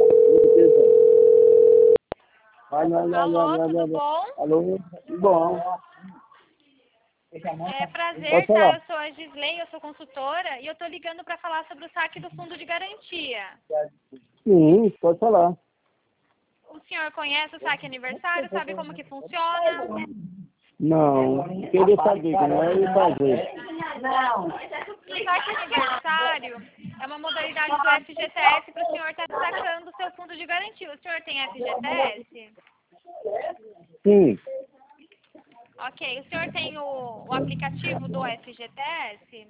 Alô, tudo bom? Alô, bom. É prazer, Pode tá? falar. Eu sou a Gisley, eu sou consultora e eu tô ligando para falar sobre o saque do fundo de garantia. Sim, pode falar. O senhor conhece o saque aniversário? Sabe como que funciona? Não, queria saber como é e fazer. O saque aniversário é uma modalidade do FGTS para o senhor estar sacando o seu fundo de garantia. O senhor tem FGTS? Sim, Ok. O senhor tem o aplicativo do FGTS?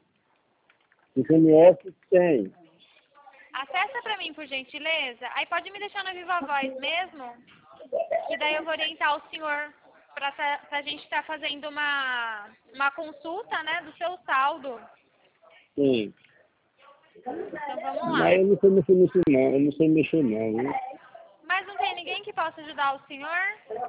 ICMS tem. Acessa para mim, por gentileza. Aí pode me deixar na Viva Voz mesmo, que daí eu vou orientar o senhor para a gente estar fazendo uma consulta, né, do seu saldo. Sim. Então vamos lá. Mas eu não sei mexer nisso não, eu não sei mexer não, viu? Mas não tem ninguém que possa ajudar o senhor?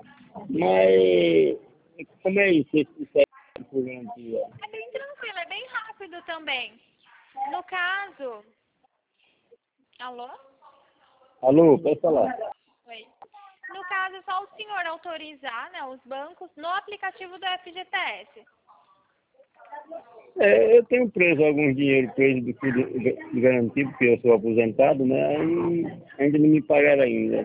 Mas como é isso, esse por garantia? É bem tranquilo, é bem rápido também. No caso... Alô? Alô, pode falar. Oi. No caso, é só o senhor autorizar, né, os bancos no aplicativo do FGTS. Eu tenho preso alguns dinheiro preso de garantia, porque eu sou aposentado, né? Aí ainda não me pagaram ainda.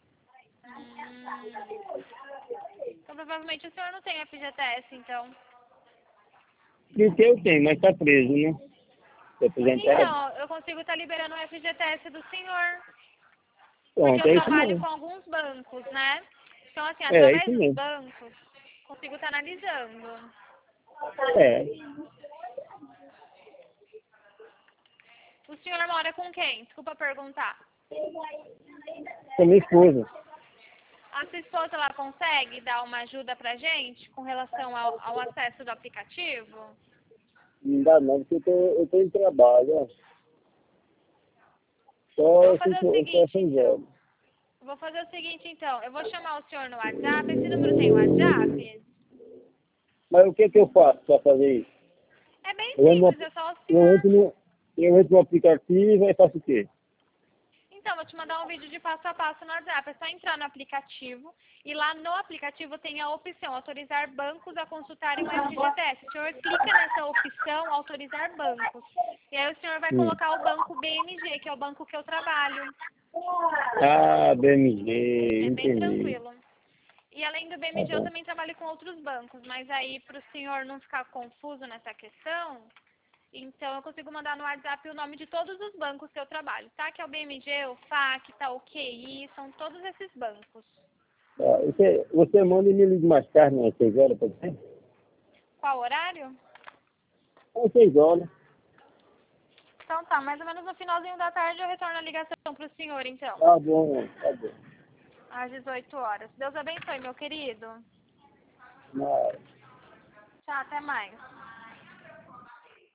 Então, provavelmente o senhor não tem FGTS, então. Porque eu tenho, mas tá preso, né? Sou aposentado. Então, eu consigo estar liberando o FGTS do senhor. Porque Pronto, eu é isso trabalho mesmo. com alguns bancos, né? Então, assim, É isso através dos mesmo. bancos, consigo estar analisando. É, O senhor mora com quem? Desculpa perguntar. com minha esposa. A sua esposa, ela consegue dar uma ajuda pra gente com relação ao acesso do aplicativo? Não dá não, porque eu tô em trabalho, ó. Eu vou Só fazer o só seguinte, 6 então. horas. Eu vou chamar o senhor no WhatsApp. Esse número tem WhatsApp? Mas o que eu faço para fazer isso? É bem Eu entro simples, no, é só o eu senhor... entro no, eu entro no aplicativo e faço o quê? Então, vou te mandar um vídeo de passo a passo no WhatsApp. É só entrar no aplicativo e lá no aplicativo tem a opção autorizar bancos a consultarem o FGTS. O senhor clica nessa opção autorizar bancos. E aí o senhor vai Hum. colocar o banco BMG, que é o banco que eu trabalho. Ah, BMG, É bem entendi. tranquilo. E além do Tá BMG, eu bom. também trabalho com outros bancos. Mas aí, para o senhor não ficar confuso nessa questão, então eu consigo mandar no WhatsApp o nome de todos os bancos que eu trabalho, tá? Que é o BMG, o FAC, tá, o QI, são todos esses bancos. Tá, você manda e me liga mais tarde, né? 6 horas, pode ser? Qual horário? Às 6 horas. Então tá, mais ou menos no finalzinho da tarde eu retorno a ligação pro senhor, então. Tá bom, tá bom. Às 18 horas. Deus abençoe, meu querido. Mas... Tchau, até mais.